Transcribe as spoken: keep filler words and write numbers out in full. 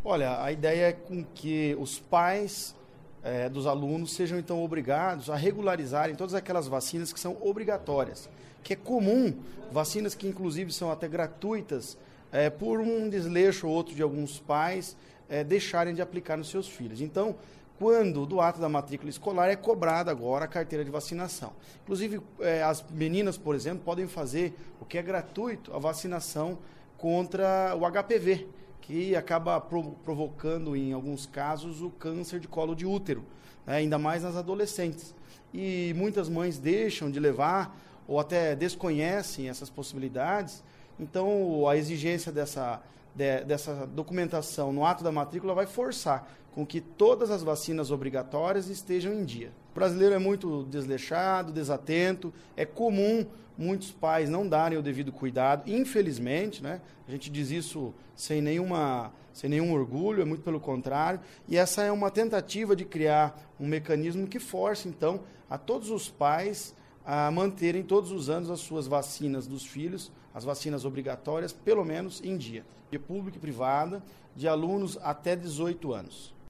Olha, a ideia é com que os pais eh, dos alunos sejam então obrigados a regularizarem todas aquelas vacinas que são obrigatórias, que é comum, vacinas que inclusive são até gratuitas, eh, por um desleixo ou outro de alguns pais eh, deixarem de aplicar nos seus filhos. Então, quando do ato da matrícula escolar é cobrada agora a carteira de vacinação. Inclusive, eh, as meninas, por exemplo, podem fazer o que é gratuito, a vacinação contra o H P V, que acaba prov- provocando, em alguns casos, o câncer de colo de útero, né, ainda mais nas adolescentes. E muitas mães deixam de levar ou até desconhecem essas possibilidades, então a exigência dessa, de, dessa documentação no ato da matrícula vai forçar com que todas as vacinas obrigatórias estejam em dia. O brasileiro é muito desleixado, desatento, é comum muitos pais não darem o devido cuidado, infelizmente, né? A gente diz isso sem nenhuma, sem nenhum orgulho, é muito pelo contrário, e essa é uma tentativa de criar um mecanismo que force, então, a todos os pais a manterem todos os anos as suas vacinas dos filhos, as vacinas obrigatórias, pelo menos em dia, de pública e privada, de alunos até dezoito anos.